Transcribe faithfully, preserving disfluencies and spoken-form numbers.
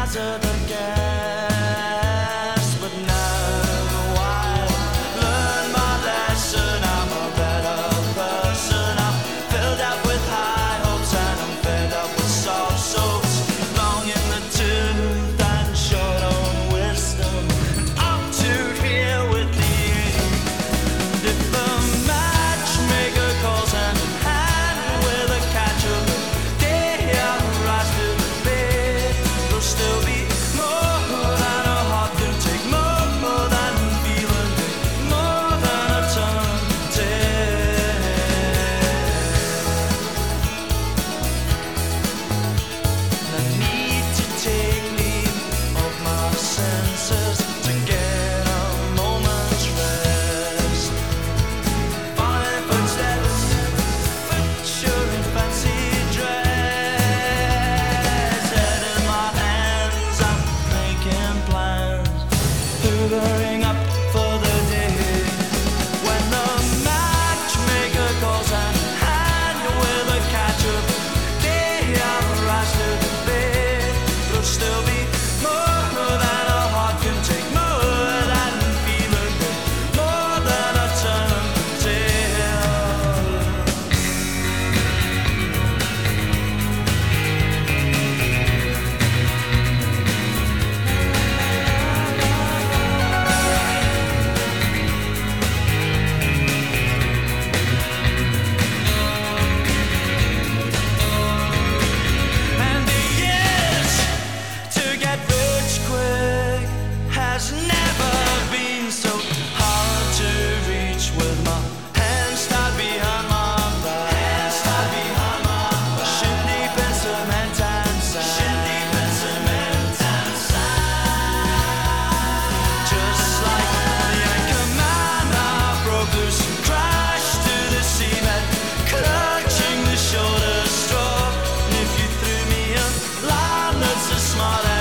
hazard of guess. But now I've learned my lesson. I'm a better person. I'm filled up with high hopes and I'm fed up with soft soaps. Long in the tooth and short on wisdom. And up to here with the end. If the matchmaker calls hand in hand with a catch of the day, I'll rise to the bait. There'll still be more than a heart can take, more than feeling, more than a tongue can take. I need to take leave of my senses to get a moment's rest. Following footsteps, sure in fancy dress. Head in my hands, I'm making plans, hoovering up for the day. When the matchmaker calls hand in hand with a catch of day, I'll rise to the bait. There'll still be more than a heart can take, more than feeling, more than a tongue can tell. And the yes to get rich quick has never been so hard to reach. With my hands tied behind my back, hands tied behind my back, shin deep in cement and sand, shin deep in cement and sand. Just like the anchor man, I broke loose and crashed to the cement, clutching the shoulder straw. And if you threw me a line that's as smart